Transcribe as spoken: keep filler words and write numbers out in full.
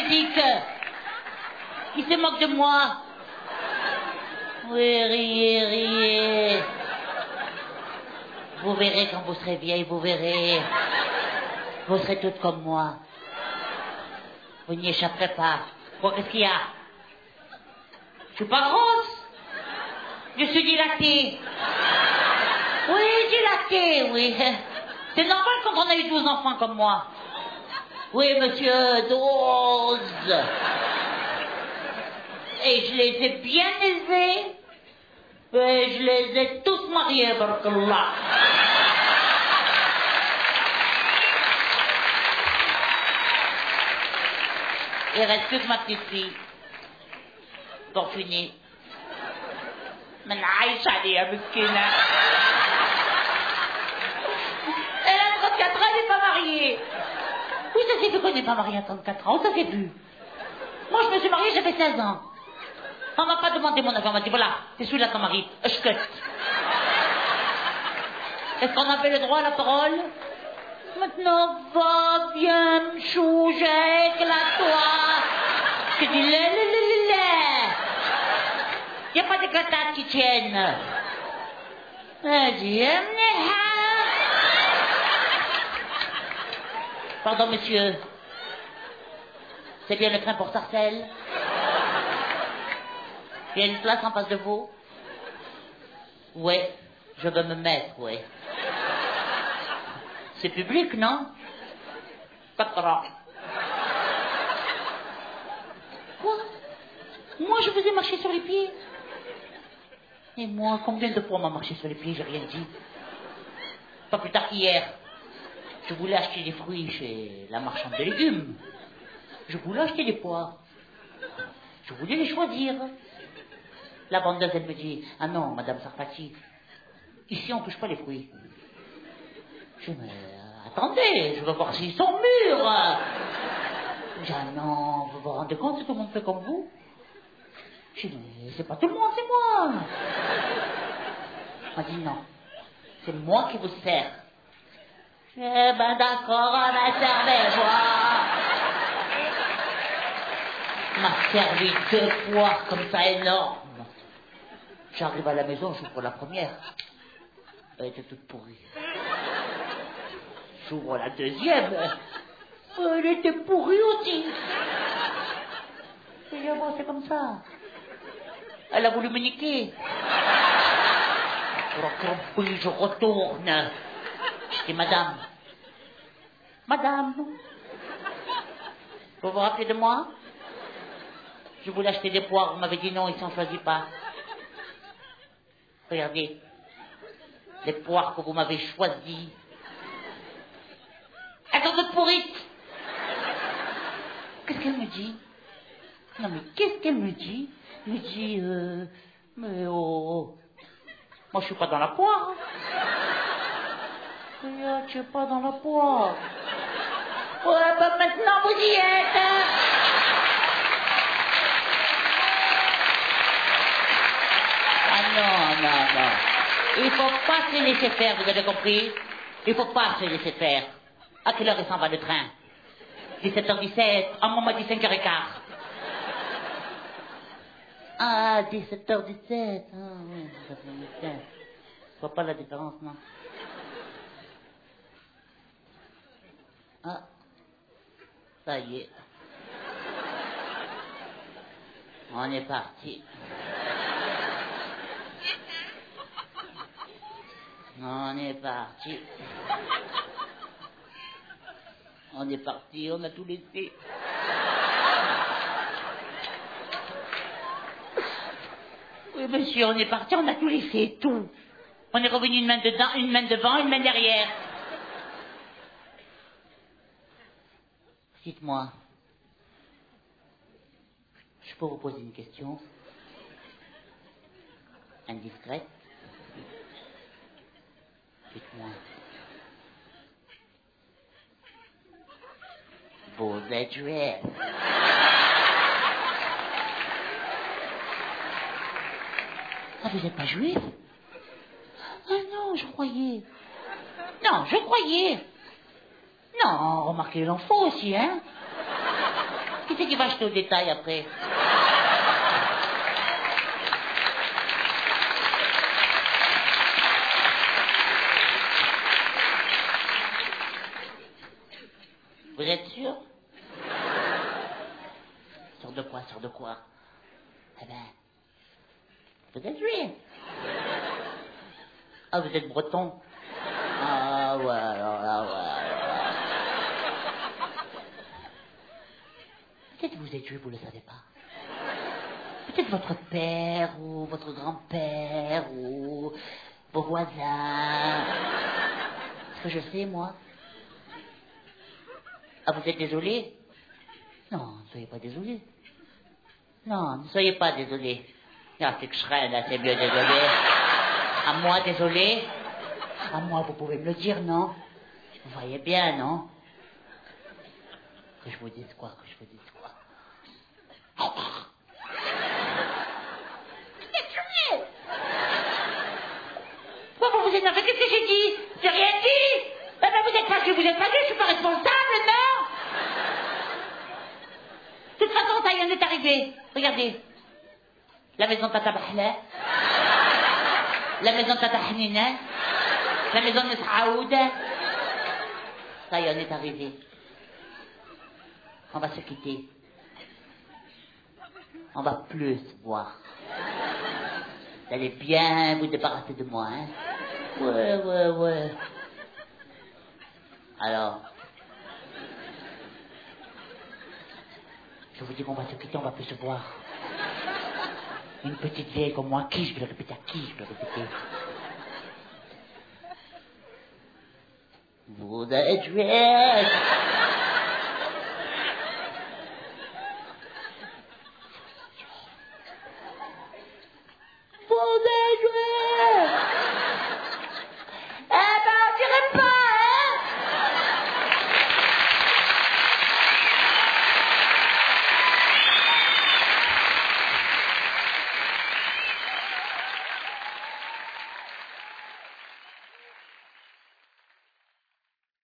dites? Il se moque de moi. Oui, riez, riez. Vous verrez quand vous serez vieille, vous verrez. Vous serez toutes comme moi. Vous n'y échapperez pas. Quoi, qu'est-ce qu'il y a? Je suis pas grosse. Je suis dilatée. Oui, dilatée, oui. C'est normal quand on a eu douze enfants comme moi. Oui, monsieur, douze. Et je les ai bien élevés. Et je les ai tous mariés, barakallah. Il reste plus que ma petite fille. Pour finir. من عايش عليها مسكينة. Elle a trente-quatre ans, elle n'est pas mariée. Oui, ça s'est vu qu'on n'est pas mariée à trente-quatre ans, ça s'est vu. Moi, je me suis mariée, j'avais seize ans. On m'a pas demandé mon avis, on m'a dit, voilà, c'est celui-là ton mari, je cut. Est-ce qu'on avait le droit à la parole? Maintenant, va, viens, chou, éclate-toi. Je dis, lé, lé, lé, lé, lé. Il n'y a pas de gâtettes qui tiennent. Elle dit, pardon, monsieur. C'est bien le train pour Sarcelles? Il y a une place en face de vous? Oui, je veux me mettre, oui. C'est public, non? Pas grave. Quoi? Moi, je vous ai marché sur les pieds. Et moi, combien de fois on m'a marché sur les pieds, j'ai rien dit. Pas plus tard qu'hier. Je voulais acheter des fruits chez la marchande de légumes. Je voulais acheter des poires. Je voulais les choisir. La vendeuse, elle me dit, ah non, madame Sarfati, ici on touche pas les fruits. Je dis, mais attendez, je veux voir s'ils sont mûrs. Je dis, ah non, vous vous rendez compte si tout le monde fait comme vous? Je dis, mais c'est pas tout le monde, c'est moi. Elle m'a dit, non, c'est moi qui vous sers. Eh ben d'accord, on va servir, moi. M'a servi deux poires comme ça énormes. J'arrive à la maison, j'ouvre la première. Elle était toute pourrie. J'ouvre la deuxième. Elle était pourrie aussi. Et j'ai avancé comme ça. Elle a voulu me niquer. Puis je retourne. Je dis, madame. Madame. Vous vous rappelez de moi? Je voulais acheter des poires. Vous m'avez dit non, ils ne s'en choisissent pas. Regardez. Les poires que vous m'avez choisies. Elles sont toutes pourrites. Qu'est-ce qu'elle me dit? Non, mais qu'est-ce qu'elle me dit? Elle me dit, euh... Mais oh... Moi, je suis pas dans la poire. Regarde, je suis pas dans la poire. Ouais, ben maintenant, vous y êtes, hein. Ah non, non, non. Il faut pas se laisser faire, vous avez compris? Il faut pas se laisser faire. À quelle heure il s'en va le train? dix-sept heures dix-sept. À moi, m'a dit cinq heures quinze. Ah, dix-sept heures dix-sept. Ah, oui, dix-sept heures dix-sept. Je vois pas la différence, non? Ah, ça y est. On est parti. On est parti. On est parti, on a tout laissé. Oui, monsieur, on est parti, on a tout laissé, tout. On est revenu une main dedans, une main devant, une main derrière. Dites-moi, je peux vous poser une question? Indiscrète? Dites-moi. Vous êtes juif? Ah, vous n'êtes pas juif? Ah non, je croyais. Non, je croyais. Non, remarquez, il en faut aussi, hein? Qui c'est qui va acheter au détail après? Vous êtes sûr? Sûr de quoi? Sûr de quoi? Eh ben, vous êtes juif. Ah, vous êtes breton. Ah ouais, alors là, ouais. Peut-être que vous êtes juif, vous ne le savez pas. Peut-être votre père ou votre grand-père ou vos voisins. Ce que je sais, moi. Ah, vous êtes désolé? Non, ne soyez pas désolé. Non, ne soyez pas désolé. Ah, c'est que je serais, là, c'est mieux désolé. À moi, désolé. À moi, vous pouvez me le dire, non? Vous voyez bien, non? Que je vous dise quoi? Que je vous dise quoi? Pourquoi vous vous énervez? Qu'est-ce que j'ai dit? J'ai rien dit. Eh ben, vous êtes pas Dieu, vous êtes pas Dieu, je suis pas responsable, non? De toute façon, ça y en est arrivé. Regardez. La maison de Tata Bahla. La maison de Tata Hanina. La maison de Saouda. Ça y en est arrivé. On va se quitter. On va plus se voir. Vous allez bien vous débarrasser de moi, hein? Ouais, ouais, ouais. Alors, je vous dis qu'on va se quitter, on va plus se voir. Une petite vieille comme moi, qui je vais le répéter? À qui je vais le répéter? Vous êtes juif. Vous êtes juif.